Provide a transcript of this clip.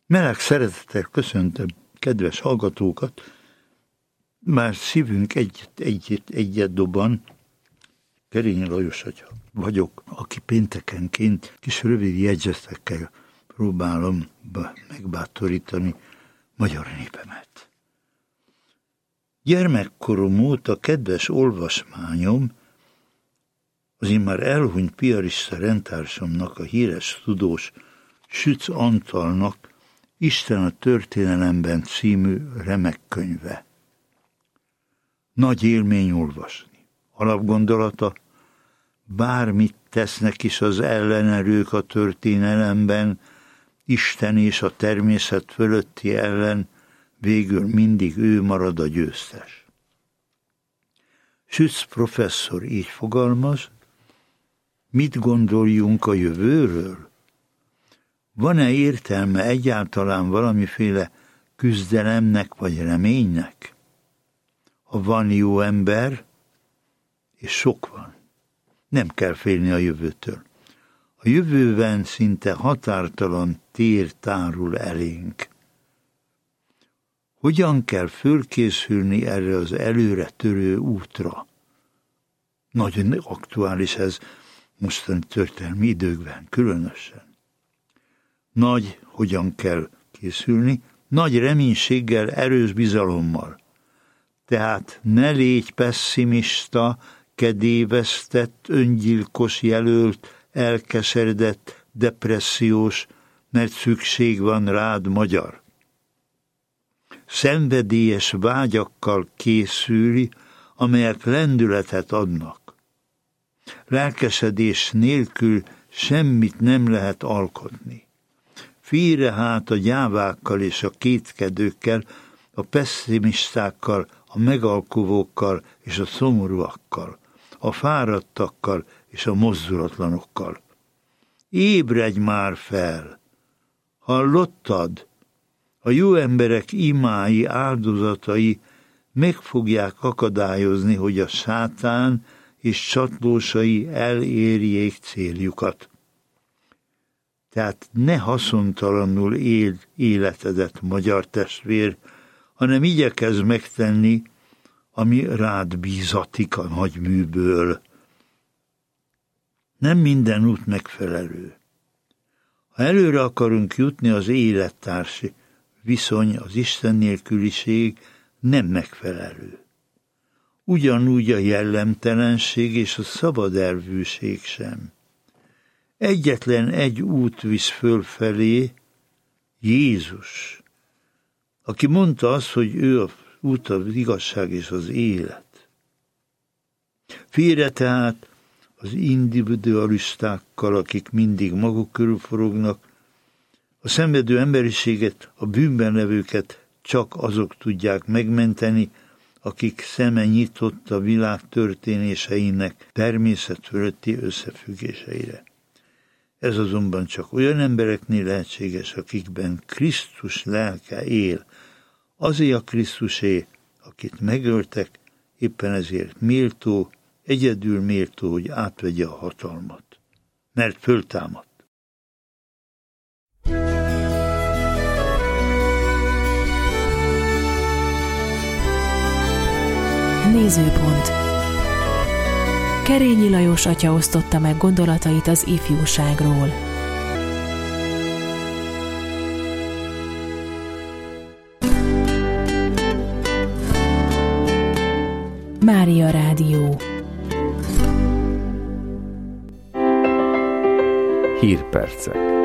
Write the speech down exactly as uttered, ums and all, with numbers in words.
Meleg szeretettel köszöntöm kedves hallgatókat, már szívünk egyet, egyet, egyet doban. Kerényi Lajos vagyok, aki péntekenként kis rövid jegyzetekkel próbálom megbátorítani magyar népemet. Gyermekkorom óta kedves olvasmányom az immár elhunyt piarista rendtársamnak, a híres tudós Sütz Antalnak Isten a történelemben című remek könyve. Nagy élmény olvasni. Alapgondolata, bármit tesznek is az ellenerők a történelemben, Isten és a természet fölötti ellen, végül mindig ő marad a győztes. Sütz professzor így fogalmaz: mit gondoljunk a jövőről? Van-e értelme egyáltalán valamiféle küzdelemnek vagy reménynek? Ha van jó ember, és sok van, nem kell félni a jövőtől. A jövőben szinte határtalan tér tárul elénk. Hogyan kell fölkészülni erre az előre törő útra? Nagyon aktuális ez mostani történelmi időkben, különösen. Nagy, hogyan kell készülni? Nagy reménységgel, erős bizalommal. Tehát ne légy pesszimista, kedélyvesztett, öngyilkos jelölt, elkeseredett, depressziós, mert szükség van rád, magyar. Szenvedélyes vágyakkal készülj, amelyek lendületet adnak. Lelkesedés nélkül semmit nem lehet alkotni. Félre hát a gyávákkal és a kétkedőkkel, a pesszimistákkal, a megalkuvókkal és a szomorúakkal, a fáradtakkal és a mozdulatlanokkal. Ébredj már fel! Hallottad? A jó emberek imái, áldozatai meg fogják akadályozni, hogy a sátán és csatlósai elérjék céljukat. Tehát ne haszontalanul éld életedet, magyar testvér, hanem igyekezz megtenni, ami rád bízatik a nagy műből. Nem minden út megfelelő. Ha előre akarunk jutni, az élettársi viszony, az Isten nélküliség nem megfelelő. Ugyanúgy a jellemtelenség és a szabadervűség sem. Egyetlen egy út visz fölfelé, Jézus, aki mondta azt, hogy ő az út, az igazság és az élet. Félre tehát az individualistákkal, akik mindig maguk körül forognak, a szenvedő emberiséget, a bűnben levőket csak azok tudják megmenteni, akik szeme nyitott a világ történéseinek természet fölötti összefüggéseire. Ez azonban csak olyan embereknél lehetséges, akikben Krisztus lelke él. Azért a Krisztusé, akit megöltek, éppen ezért méltó, egyedül méltó, hogy átvegye a hatalmat. Mert föltámadt. Nézőpont. Kerényi Lajos atya osztotta meg gondolatait az ifjúságról. Mária Rádió. Hírpercek.